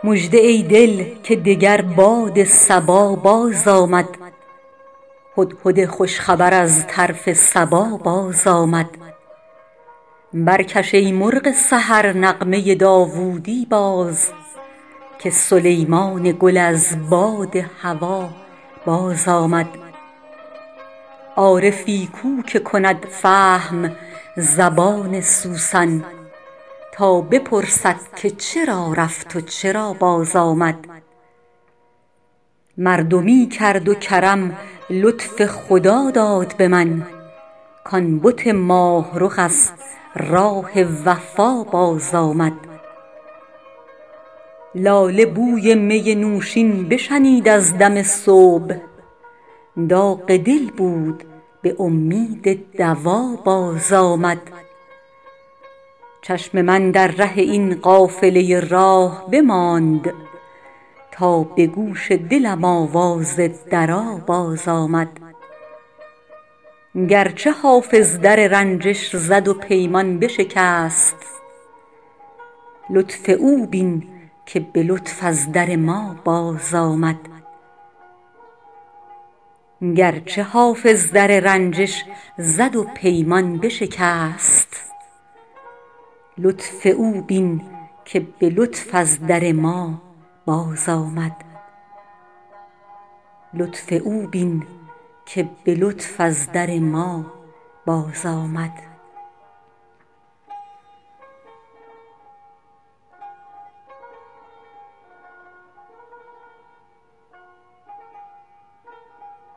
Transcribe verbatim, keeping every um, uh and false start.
مژده ای دل که دگر باد صبا باز آمد، هدهد خوش خبر از طرف سبا باز آمد. برکش ای مرغ سحر نغمه داوودی باز، که سلیمان گل از باد هوا باز آمد. عارفی کو که کند فهم زبان سوسن، تا بپرسد که چرا رفت و چرا باز آمد. مردمی کرد و کرم لطف خدا داد به من، کان بت ماه رخ از راه وفا باز آمد. لاله بوی می نوشین بشنید از دم صبح، داغ دل بود به امید دوا باز آمد. چشم من در ره این قافله راه بماند، تا به گوش دلم آواز درا باز آمد. گرچه حافظ در رنجش زد و پیمان بشکست، لطف او بین که به لطف از در ما باز آمد. گرچه حافظ در رنجش زد و پیمان بشکست، لطف او بین که به لطف از در ما باز آمد. لطف او بین که به لطف از در ما باز آمد.